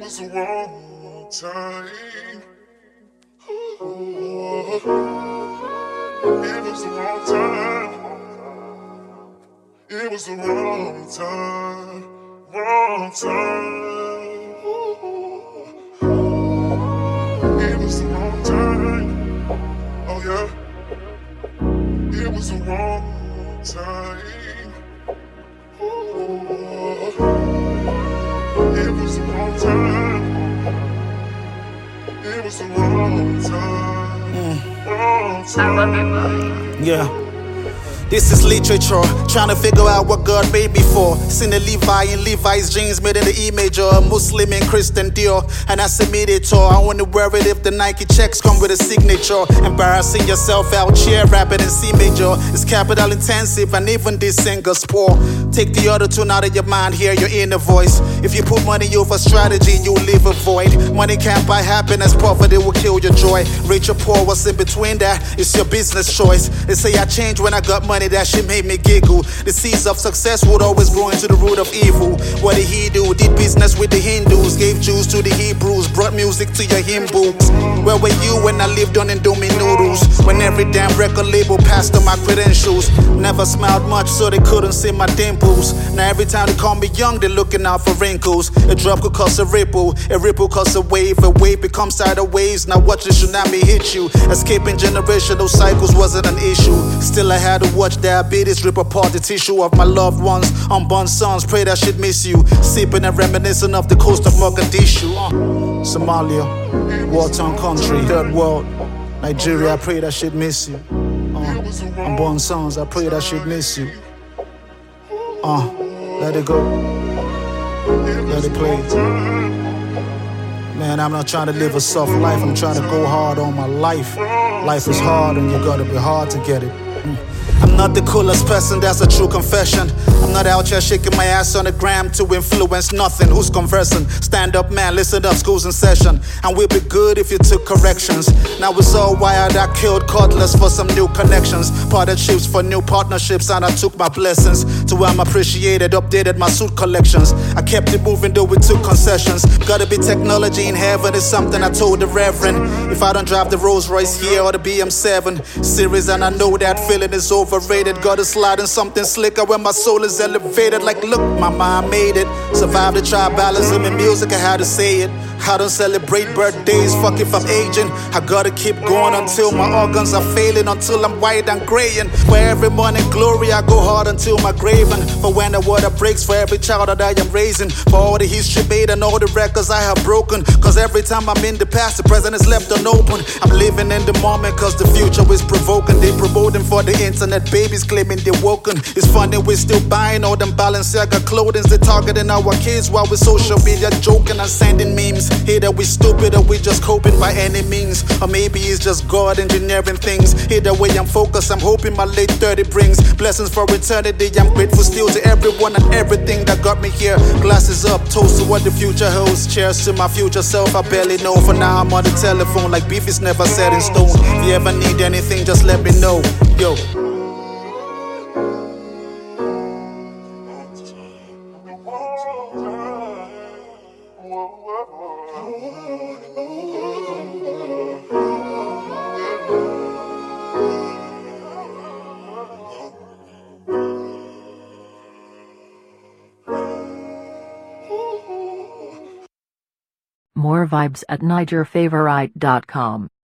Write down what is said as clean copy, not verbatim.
was the wrong time. Ooh, it was the wrong time. It was the wrong time. Wrong time. Ooh, it was the wrong time. Oh yeah. It was the wrong time. Ooh, it was the wrong time. It was the wrong time. Wrong time. I love you, Bobby. Yeah. This is literature, trying to figure out what God made me for. Seen a Levi in Levi's jeans made in the E major, a Muslim in Christian Dior, and that's a mediator. I only wear it if the Nike checks come with a signature. Embarrassing yourself out here, rapping in C major. It's capital intensive, and even this singer's poor. Take the other tune out of your mind, hear your inner voice. If you put money over strategy, you'll leave a void. Money can't buy happiness, poverty will kill your joy. Rich or poor, what's in between that? It's your business choice. They say I changed when I got money, that shit made me giggle. The seeds of success would always grow into the root of evil. What did he do? Did business with the Hindus, gave Jews to the Hebrews, brought music to your hymn books. Where were you when I lived on Indomie noodles? When every damn record label passed on my credentials. Never smiled much so they couldn't see my dimples. Now every time they call me young, they're looking out for wrinkles. A drop could cause a ripple cause a wave becomes tidal waves. Now watch the tsunami hit you. Escaping generational cycles wasn't an issue. Still I had to watch diabetes rip apart the tissue of my loved ones. Unborn sons, pray that shit miss you. Sipping and reminiscing of the coast of Mogadishu. Somalia, war-torn country, third world. Nigeria, I pray that shit miss you. Unborn sons, I pray that shit miss you. Let it go. Let it play. Man, I'm not trying to live a soft life, I'm trying to go hard on my life. Life is hard and you gotta be hard to get it. I'm not the coolest person, that's a true confession. I'm not out here shaking my ass on the gram to influence nothing. Who's conversing? Stand up, man, listen up, school's in session. And we'll be good if you took corrections. Now it's all wired, I killed cordless for some new connections. Parted ships for new partnerships, and I took my blessings to where I'm appreciated, updated my suit collections. I kept it moving though we took concessions. Gotta be technology in heaven is something I told the reverend. If I don't drive the Rolls Royce here or the BM7 series, and I know that feeling is overrated. Gotta slide in something slicker when my soul is elevated. Like look, mama, I made it. Survived the tribalism in music, I had to say it. I don't celebrate birthdays, fuck if I'm aging. I gotta keep going until my organs are failing, until I'm white and graying. For every morning glory, I go hard until my grave. And for when the water breaks, for every child that I am raising. For all the history made and all the records I have broken. Cause every time I'm in the past, the present is left unopened. I'm living in the moment cause the future is provoking. They promoting for the internet, babies claiming they're woken. It's funny we're still buying all them Balenciaga clothing. They're targeting our kids while with social media joking and sending memes. Either we stupid or we just coping by any means. Or maybe it's just God engineering things. Either way I'm focused, I'm hoping my late 30 brings blessings for eternity. I'm grateful still to everyone and everything that got me here. Glasses up, toast to what the future holds. Cheers to my future self, I barely know. For now I'm on the telephone like beef is never set in stone. If you ever need anything, just let me know. Yo. More vibes at NigerFavorite.com.